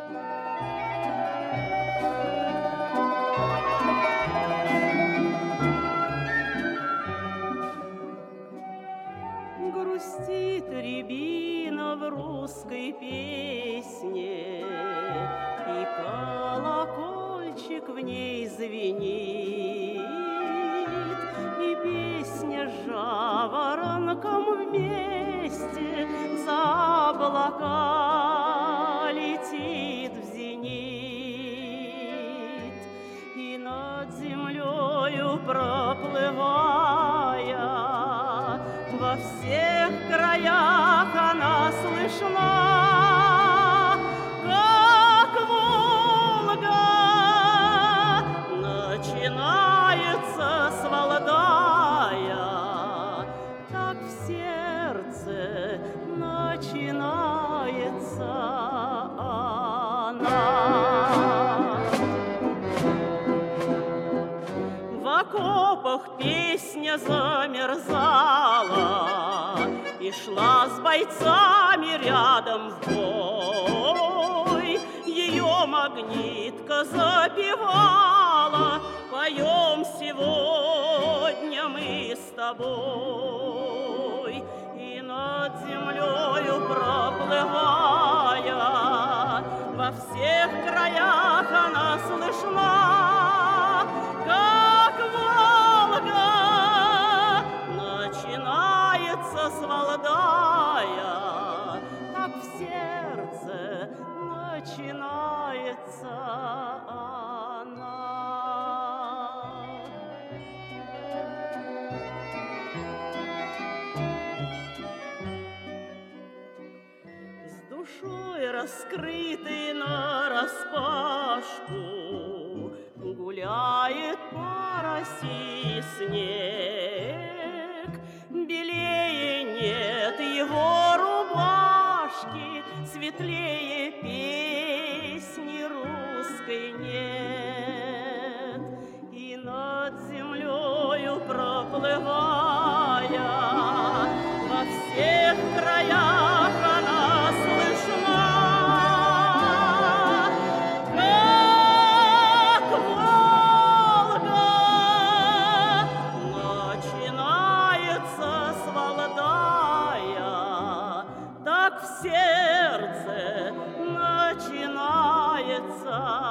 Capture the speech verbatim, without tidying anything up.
Грустит рябина в русской песне, и колокольчик в ней звенит, и песня жаворонком вместе за облака летит в зенит, и над землею проплывая во всех краях она слышна, как Волга начинается с Валдая, так в сердце начинается она. В окопах песня замерзала и шла с бойцами рядом в бой. Ее магнитка запевала: поем сегодня мы с тобой. И над землею проплывая во всех краях она слышна, как Волга начинается с Валдая, так в сердце начинается она. С душой раскрытой нараспашку гуляет по России снег, белее нет его рубашки, светлее песни русской нет. И над землею проплывая во всех краях она слышна, как Волга начинается с Валдая, так в сердце начинается